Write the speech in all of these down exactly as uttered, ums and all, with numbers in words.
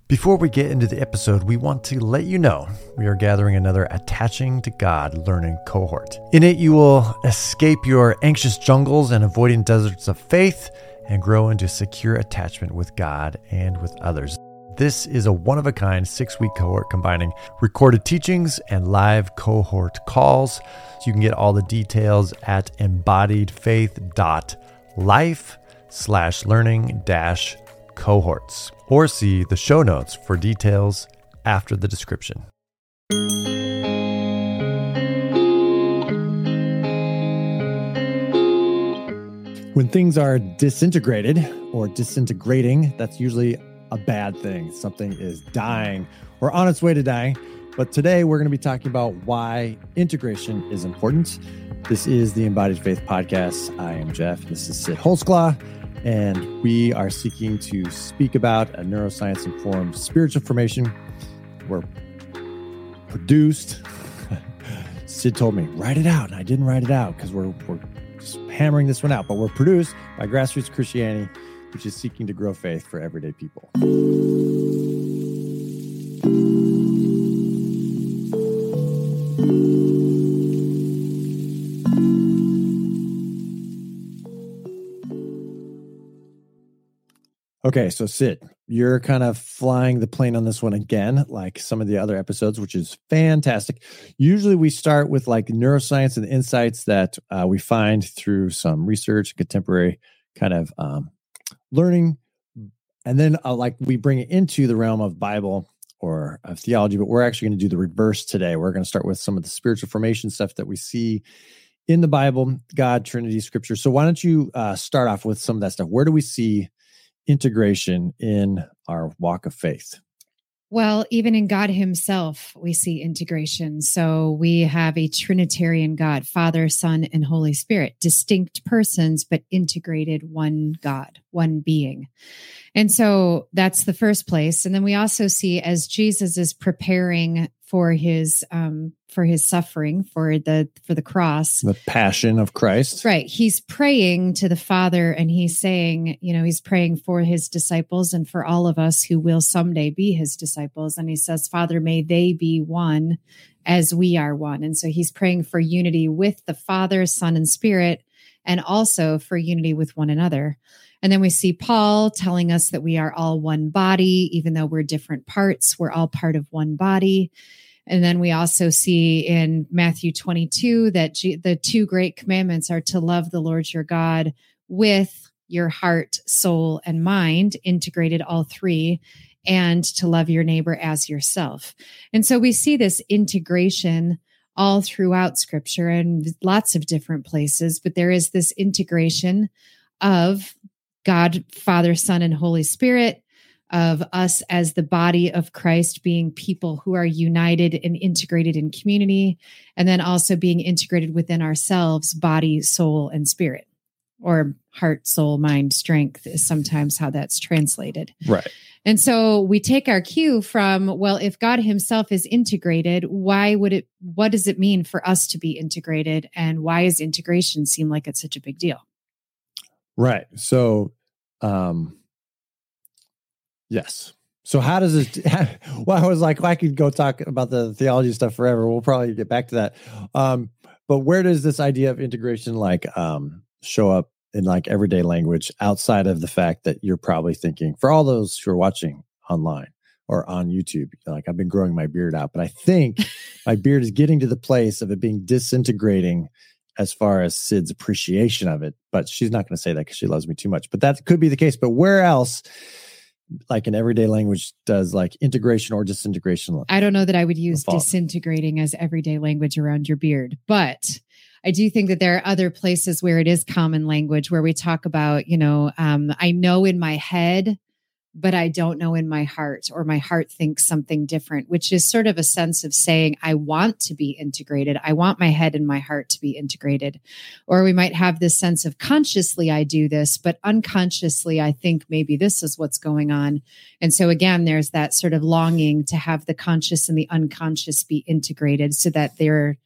Before we get into the episode, we want to let you know we are gathering another Attaching to God learning cohort. In it, you will escape your anxious jungles and avoiding deserts of faith and grow into secure attachment with God and with others. This is a one-of-a-kind six-week cohort combining recorded teachings and live cohort calls. So you can get all the details at embodiedfaith.life slash learning dash cohorts, or see the show notes for details after the description. When things are disintegrated or disintegrating, that's usually a bad thing. Something is dying or on its way to dying. But today we're going to be talking about why integration is important. This is the Embodied Faith Podcast. I am Jeff. This is Sid Holzclaw. And we are seeking to speak about a neuroscience-informed spiritual formation. We're produced. Sid told me, write it out. And I didn't write it out because we're, we're just hammering this one out. But we're produced by Grassroots Christianity, which is seeking to grow faith for everyday people. Okay, so Sid, you're kind of flying the plane on this one again, like some of the other episodes, which is fantastic. Usually we start with like neuroscience and the insights that uh, we find through some research, contemporary kind of um, learning. And then uh, like we bring it into the realm of Bible or of theology, but we're actually going to do the reverse today. We're going to start with some of the spiritual formation stuff that we see in the Bible, God, Trinity, Scripture. So why don't you uh, start off with some of that stuff? Where do we see integration in our walk of faith? Well, even in God himself, we see integration. So we have a Trinitarian God, Father, Son, and Holy Spirit, distinct persons, but integrated one God, one being. And so that's the first place. And then we also see as Jesus is preparing for his um, for his suffering, for the for the cross, the passion of Christ. Right. He's praying to the Father and he's saying, you know, he's praying for his disciples and for all of us who will someday be his disciples. And he says, Father, may they be one as we are one. And so he's praying for unity with the Father, Son, and Spirit, and also for unity with one another. And then we see Paul telling us that we are all one body, even though we're different parts, we're all part of one body. And then we also see in Matthew twenty-two that G- the two great commandments are to love the Lord your God with your heart, soul, and mind, integrated all three, and to love your neighbor as yourself. And so we see this integration all throughout Scripture and lots of different places, but there is this integration of God, Father, Son, and Holy Spirit, of us as the body of Christ being people who are united and integrated in community, and then also being integrated within ourselves, body, soul, and spirit, or heart, soul, mind, strength is sometimes how that's translated. Right. And so we take our cue from, well, if God himself is integrated, why would it, what does it mean for us to be integrated? And why does integration seem like it's such a big deal? Right. So, um, yes. So how does it, well, I was like, well, I could go talk about the theology stuff forever. We'll probably get back to that. Um, but where does this idea of integration like um, show up in like everyday language outside of the fact that you're probably thinking, for all those who are watching online or on YouTube, like I've been growing my beard out, but I think my beard is getting to the place of it being disintegrating as far as Sid's appreciation of it, but she's not going to say that because she loves me too much, but that could be the case. But where else, like in everyday language, does like integration or disintegration look? I don't know that I would use disintegrating as everyday language around your beard, but I do think that there are other places where it is common language where we talk about, you know, um, I know in my head, but I don't know in my heart, or my heart thinks something different, which is sort of a sense of saying, I want to be integrated. I want my head and my heart to be integrated. Or we might have this sense of consciously I do this, but unconsciously I think maybe this is what's going on. And so again, there's that sort of longing to have the conscious and the unconscious be integrated so that they're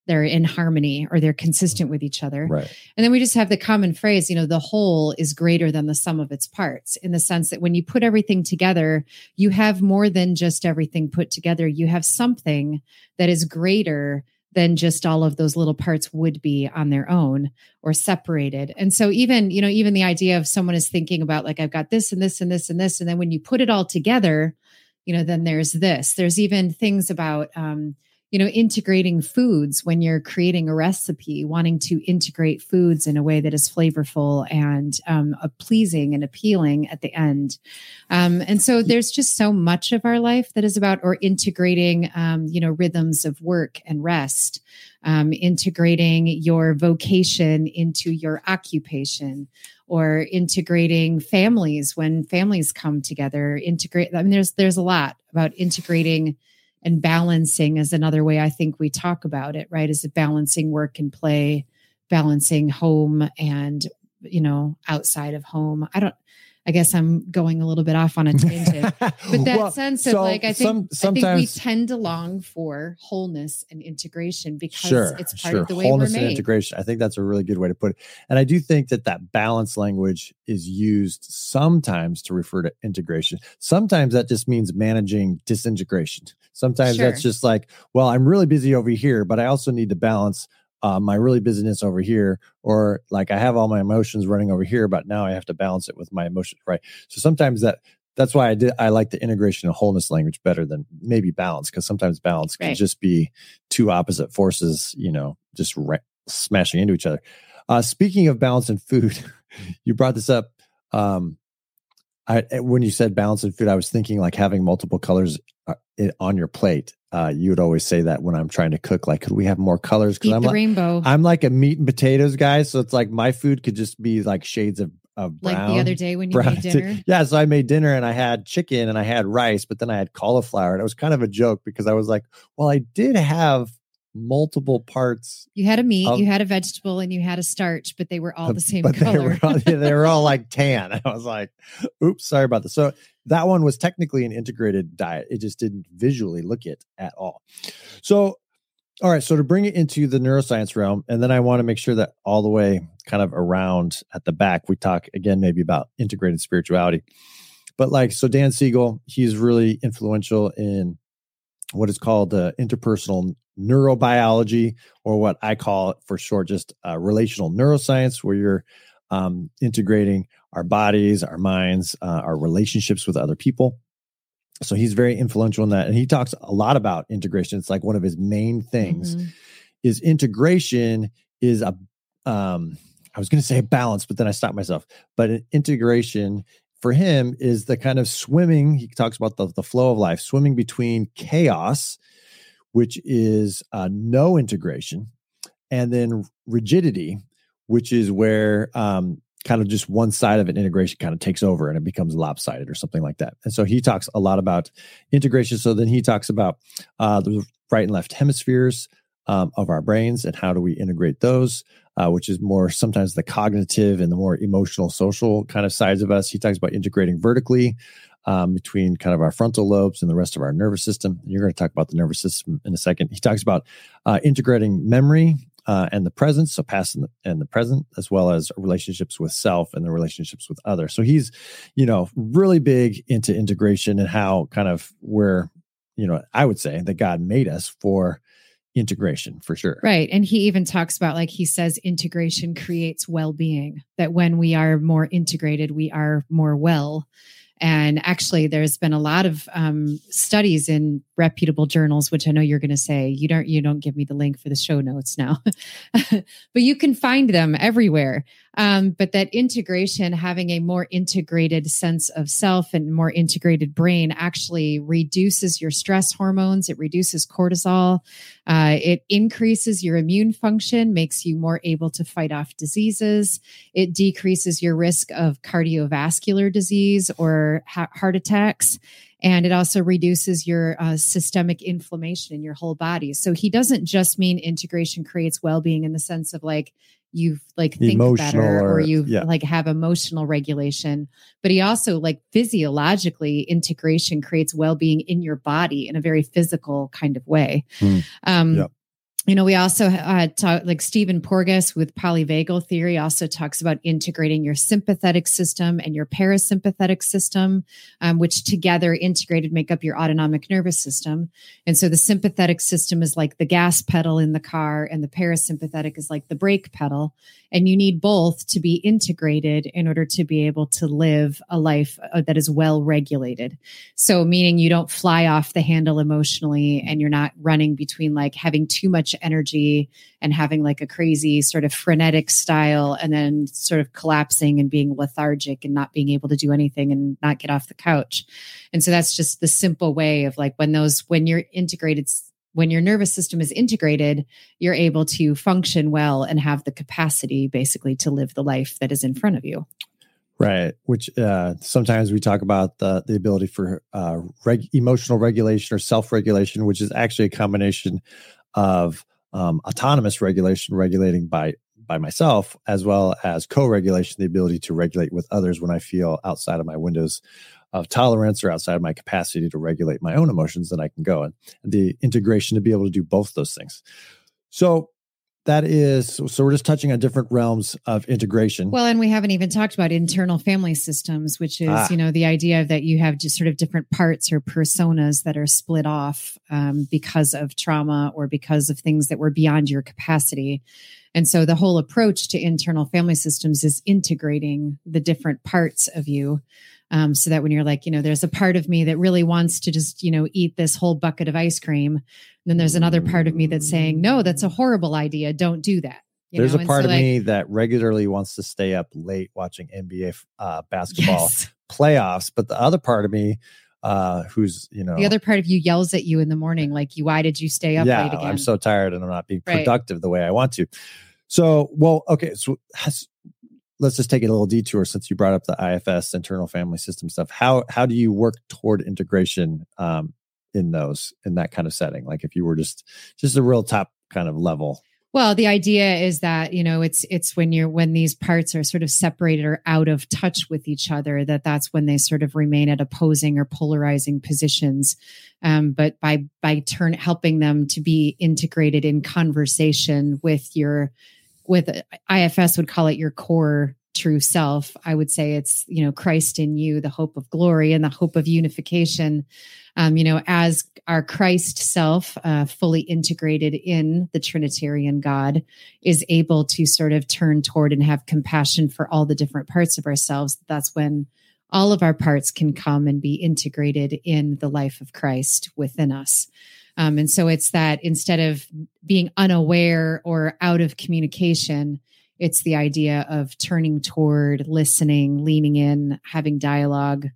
they're in harmony or they're consistent with each other. Right. And then we just have the common phrase, you know, the whole is greater than the sum of its parts, in the sense that when you put everything together, you have more than just everything put together. You have something that is greater than just all of those little parts would be on their own or separated. And so even, you know, even the idea of someone is thinking about like, I've got this and this and this and this. And then when you put it all together, you know, then there's this. There's even things about, um, you know, integrating foods when you're creating a recipe, wanting to integrate foods in a way that is flavorful and um, uh, pleasing and appealing at the end. Um, and so there's just so much of our life that is about, or integrating, um, you know, rhythms of work and rest, um, integrating your vocation into your occupation, or integrating families when families come together, integrate. I mean, there's, there's a lot about integrating. And balancing is another way I think we talk about it, right? Is it balancing work and play, balancing home and, you know, outside of home. I don't, I guess I'm going a little bit off on a tangent, but that well, sense of so like, I think, some, I think we tend to long for wholeness and integration because sure, it's part sure. of the way wholeness we're made. And integration. I think that's a really good way to put it. And I do think that that balance language is used sometimes to refer to integration. Sometimes that just means managing disintegration. Sometimes sure. that's just like, well, I'm really busy over here, but I also need to balance Uh, my really busyness over here, or like I have all my emotions running over here, but now I have to balance it with my emotions, right? So sometimes that that's why I did I like the integration and wholeness language better than maybe balance, because sometimes balance right. can just be two opposite forces, you know, just re- smashing into each other. Uh, speaking of balance and food, you brought this up. Um, I when you said balance and food, I was thinking like having multiple colors uh, on your plate. Uh, you would always say that when I'm trying to cook, like, could we have more colors? Eat I'm the like, rainbow. I'm like a meat and potatoes guy. So it's like my food could just be like shades of, of brown. Like the other day when you made dinner. Yeah. So I made dinner and I had chicken and I had rice, but then I had cauliflower. And it was kind of a joke because I was like, well, I did have multiple parts. You had a meat, of, you had a vegetable, and you had a starch, but they were all the same but color. They were, all, yeah, they were all like tan. I was like, oops, sorry about this. So that one was technically an integrated diet. It just didn't visually look it at all. So, all right. So to bring it into the neuroscience realm, and then I want to make sure that all the way kind of around at the back, we talk again, maybe about integrated spirituality. But like, so Dan Siegel, he's really influential in what is called uh, interpersonal neurobiology, or what I call it for short, just uh, relational neuroscience, where you're um, integrating our bodies, our minds, uh, our relationships with other people. So he's very influential in that. And he talks a lot about integration. It's like one of his main things mm-hmm. is integration is a, um, I was going to say a balance, but then I stopped myself. But an integration for him is the kind of swimming. He talks about the, the flow of life, swimming between chaos, which is uh, no integration, and then rigidity, which is where um, kind of just one side of an integration kind of takes over and it becomes lopsided or something like that. And so he talks a lot about integration. So then he talks about uh, the right and left hemispheres um, of our brains and how do we integrate those, uh, which is more sometimes the cognitive and the more emotional, social kind of sides of us. He talks about integrating vertically um, between kind of our frontal lobes and the rest of our nervous system. You're going to talk about the nervous system in a second. He talks about uh, integrating memory Uh, and the present, so past and the, and the present, as well as relationships with self and the relationships with others. So he's, you know, really big into integration and how kind of where, you know, I would say that God made us for integration for sure. Right. And he even talks about, like he says, integration creates well-being, that when we are more integrated, we are more well. And actually, there's been a lot of um, studies in reputable journals, which I know you're going to say you don't. You don't give me the link for the show notes now, but you can find them everywhere. Um, but that integration, having a more integrated sense of self and more integrated brain, actually reduces your stress hormones. It reduces cortisol. Uh, it increases your immune function, makes you more able to fight off diseases. It decreases your risk of cardiovascular disease or ha- heart attacks. And it also reduces your uh, systemic inflammation in your whole body. So he doesn't just mean integration creates well-being in the sense of like, you like think emotional better or, or you yeah. like have emotional regulation, but he also like physiologically integration creates well-being in your body in a very physical kind of way. Mm. Um, yep. You know, we also uh, talk like Stephen Porges with polyvagal theory also talks about integrating your sympathetic system and your parasympathetic system, um, which together integrated make up your autonomic nervous system. And so the sympathetic system is like the gas pedal in the car, and the parasympathetic is like the brake pedal. And you need both to be integrated in order to be able to live a life uh, that is well regulated. So meaning you don't fly off the handle emotionally, and you're not running between like having too much energy and having like a crazy sort of frenetic style, and then sort of collapsing and being lethargic and not being able to do anything and not get off the couch. And so that's just the simple way of like when those, when you're integrated, when your nervous system is integrated, you're able to function well and have the capacity basically to live the life that is in front of you. Right. Which uh, sometimes we talk about the, the ability for uh, reg- emotional regulation or self-regulation, which is actually a combination of um, autonomous regulation, regulating by by myself, as well as co-regulation, the ability to regulate with others when I feel outside of my windows of tolerance or outside of my capacity to regulate my own emotions, then I can go. And the integration to be able to do both those things. So that is, so we're just touching on different realms of integration. Well, and we haven't even talked about internal family systems, which is, ah. you know, the idea that you have just sort of different parts or personas that are split off um, because of trauma or because of things that were beyond your capacity. And so the whole approach to internal family systems is integrating the different parts of you. Um, so that when you're like, you know, there's a part of me that really wants to just, you know, eat this whole bucket of ice cream. And then there's another part of me that's saying, no, that's a horrible idea. Don't do that. You there's know? a part so of like, me that regularly wants to stay up late watching N B A uh, basketball yes. playoffs. But the other part of me, uh, who's, you know, the other part of you yells at you in the morning, like, you, why did you stay up yeah, late again? I'm so tired and I'm not being right. productive the way I want to. So, well, okay. So has, let's just take a little detour since you brought up the I F S, internal family system stuff. How how do you work toward integration um, in those, in that kind of setting? Like if you were just just a real top kind of level. Well, the idea is that, you know, it's it's when you're when these parts are sort of separated or out of touch with each other, that that's when they sort of remain at opposing or polarizing positions. Um, but by by turn helping them to be integrated in conversation with your with I F S would call it your core true self. I would say it's, you know, Christ in you, the hope of glory and the hope of unification. Um, you know, as our Christ self, uh, fully integrated in the Trinitarian God, is able to sort of turn toward and have compassion for all the different parts of ourselves. That's when all of our parts can come and be integrated in the life of Christ within us. Um, and so it's that instead of being unaware or out of communication, it's the idea of turning toward, listening, leaning in, having dialogue.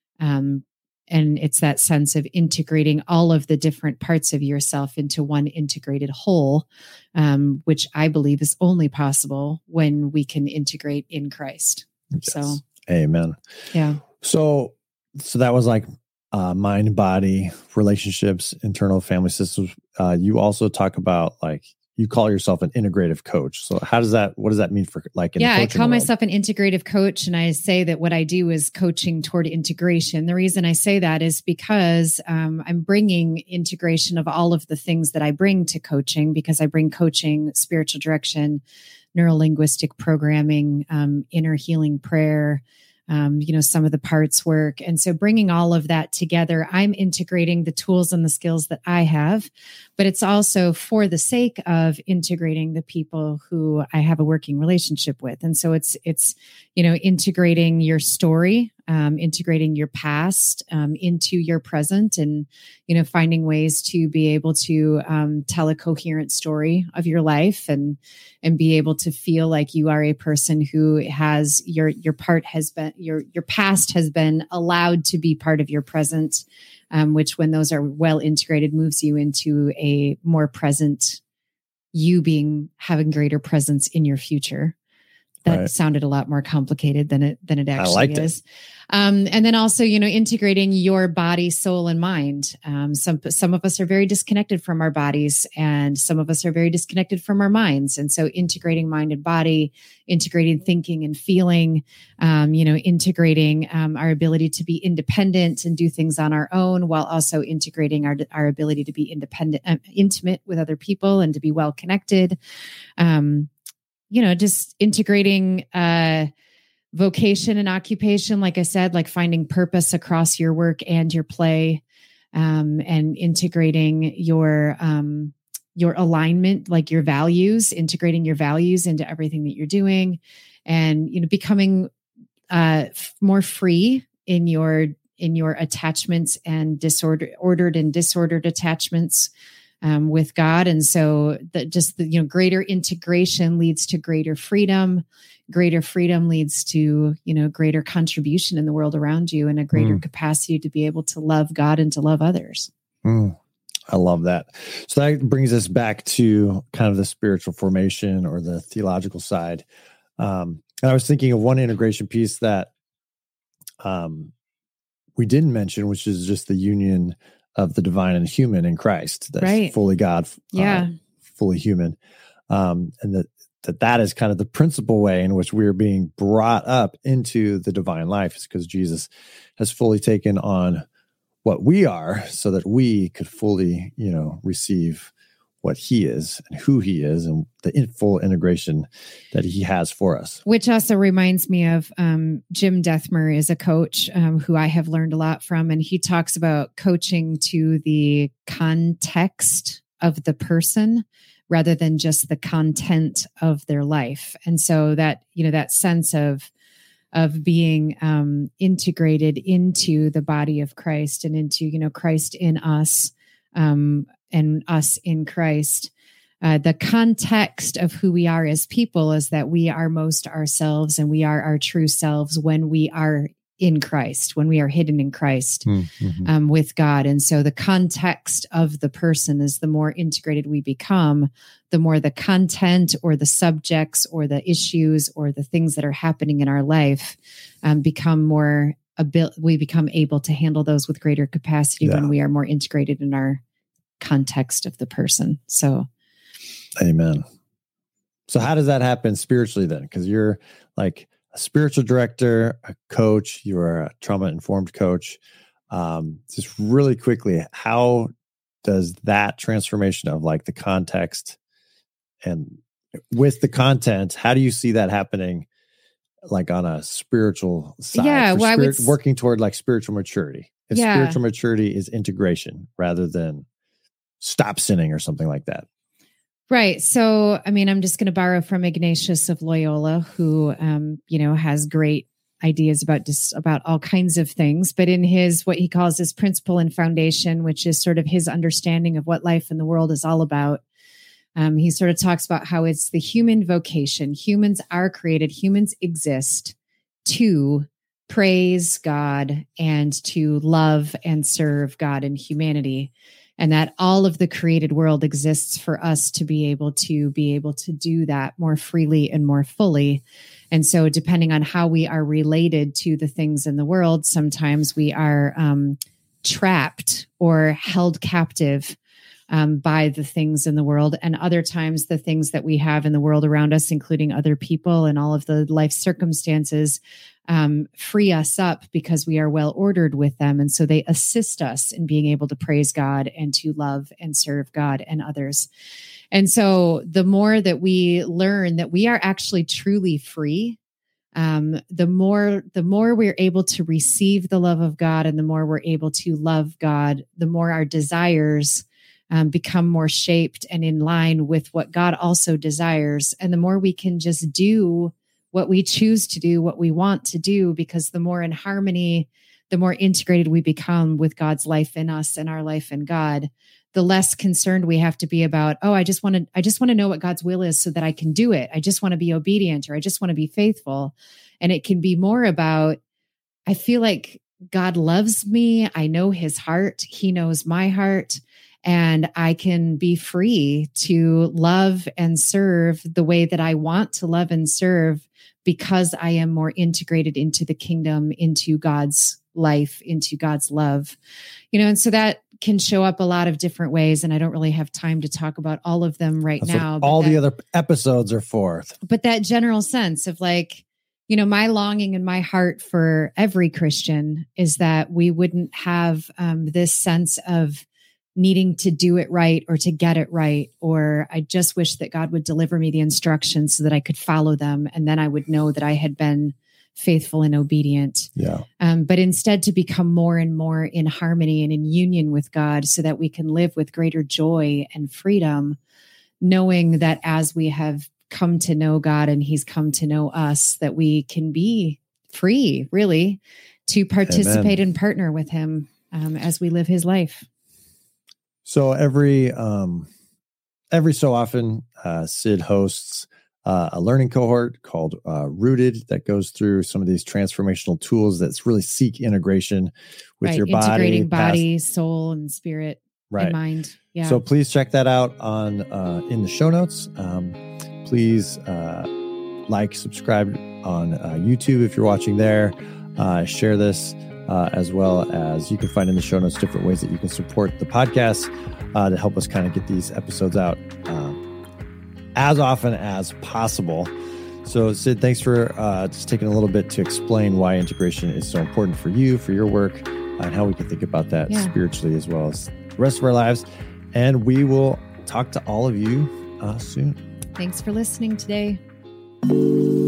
Um, and it's that sense of integrating all of the different parts of yourself into one integrated whole, um, which I believe is only possible when we can integrate in Christ. Yes. So, amen. Yeah. So, so that was like Uh, mind, body, relationships, internal family systems. Uh, you also talk about like, you call yourself an integrative coach. So how does that, what does that mean for like, in yeah, the I call world? myself an integrative coach. And I say that what I do is coaching toward integration. The reason I say that is because um, I'm bringing integration of all of the things that I bring to coaching, because I bring coaching, spiritual direction, neuro-linguistic programming, um, inner healing prayer, Um, you know, some of the parts work. And so bringing all of that together, I'm integrating the tools and the skills that I have, but it's also for the sake of integrating the people who I have a working relationship with. And so it's, it's, you know, integrating your story, um, integrating your past um, into your present, and, you know, finding ways to be able to um, tell a coherent story of your life, and, and be able to feel like you are a person who has your, your part has been, your, your past has been allowed to be part of your present, um, which when those are well integrated moves you into a more present, you being having greater presence in your future. that right. sounded a lot more complicated than it than it actually I liked is. It. Um, and then also, you know, integrating your body, soul, and mind. Um, some some of us are very disconnected from our bodies, and some of us are very disconnected from our minds. And so, integrating mind and body, integrating thinking and feeling, um, you know, integrating um, our ability to be independent and do things on our own, while also integrating our our ability to be independent, uh, intimate with other people, and to be well connected. Um, you know, just integrating. Uh, Vocation and occupation, like I said, like finding purpose across your work and your play, um, and integrating your um, your alignment, like your values, integrating your values into everything that you're doing, and you know, becoming uh, f- more free in your in your attachments and disorder ordered and disordered attachments um, with God. And so that just the, you know, greater integration leads to greater freedom. Greater freedom leads to, you know, greater contribution in the world around you, and a greater mm. capacity to be able to love God and to love others. Mm. I love that. So that brings us back to kind of the spiritual formation or the theological side. Um, and I was thinking of one integration piece that um, we didn't mention, which is just the union of the divine and human in Christ. That's right. fully God, yeah, uh, fully human. Um, and that, that that is kind of the principal way in which we're being brought up into the divine life, is because Jesus has fully taken on what we are so that we could fully, you know, receive what he is and who he is, and the in full integration that he has for us. Which also reminds me of um, Jim Dethmer is a coach um, who I have learned a lot from. And he talks about coaching to the context of the person rather than just the content of their life. And so that, you know, that sense of, of being um, integrated into the body of Christ and into, you know, Christ in us, um, and us in Christ. Uh, the context of who we are as people is that we are most ourselves, and we are our true selves when we are in Christ, when we are hidden in Christ, mm-hmm. um, with God. And so the context of the person is the more integrated we become, the more the content or the subjects or the issues or the things that are happening in our life um, become more, abil- we become able to handle those with greater capacity yeah. when we are more integrated in our context of the person. So, amen. So how does that happen spiritually then? Because you're like a spiritual director, a coach, you're a trauma-informed coach. Um, just really quickly, how does that transformation of like the context and with the content, how do you see that happening like on a spiritual side? Yeah, well, spirit, I would... working toward like spiritual maturity. If yeah. spiritual maturity is integration rather than stop sinning or something like that. Right. So, I mean, I'm just going to borrow from Ignatius of Loyola, who, um, you know, has great ideas about just about all kinds of things. But in his, what he calls his principle and foundation, which is sort of his understanding of what life in the world is all about, um, he sort of talks about how it's the human vocation. Humans are created, humans exist to praise God and to love and serve God and humanity. And that all of the created world exists for us to be able to be able to do that more freely and more fully. And so depending on how we are related to the things in the world, sometimes we are um, trapped or held captive um, by the things in the world. And other times the things that we have in the world around us, including other people and all of the life circumstances, um, free us up because we are well ordered with them. And so they assist us in being able to praise God and to love and serve God and others. And so the more that we learn that we are actually truly free, um, the more, the more we're able to receive the love of God, and the more we're able to love God, the more our desires um, become more shaped and in line with what God also desires. And the more we can just do what we choose to do, what we want to do, because the more in harmony, the more integrated we become with God's life in us and our life in God, the less concerned we have to be about, oh, I just want to, I just want to know what God's will is so that I can do it. I just want to be obedient, or I just want to be faithful. And it can be more about, I feel like God loves me. I know his heart. He knows my heart. And I can be free to love and serve the way that I want to love and serve because I am more integrated into the kingdom, into God's life, into God's love, you know, and so that can show up a lot of different ways. And I don't really have time to talk about all of them right That's now. What all that, the other episodes are for. But that general sense of like, you know, my longing in my heart for every Christian is that we wouldn't have um, this sense of needing to do it right or to get it right. Or I just wish that God would deliver me the instructions so that I could follow them. And then I would know that I had been faithful and obedient. Yeah. Um, but instead to become more and more in harmony and in union with God so that we can live with greater joy and freedom, knowing that as we have come to know God and he's come to know us, that we can be free, really, to participate Amen. And partner with him um, as we live his life. So every um, every so often, uh, Sid hosts uh, a learning cohort called uh, Rooted that goes through some of these transformational tools that really seek integration with right. your body, integrating body, past, soul, and spirit, right. and mind. Yeah. So please check that out on uh, in the show notes. Um, please uh, like, subscribe on uh, YouTube if you're watching there. Uh, share this. Uh, as well as you can find in the show notes different ways that you can support the podcast uh, to help us kind of get these episodes out um, as often as possible. So Sid, thanks for uh, just taking a little bit to explain why integration is so important for you, for your work, uh, and how we can think about that yeah. spiritually as well as the rest of our lives. And we will talk to all of you uh, soon. Thanks for listening today.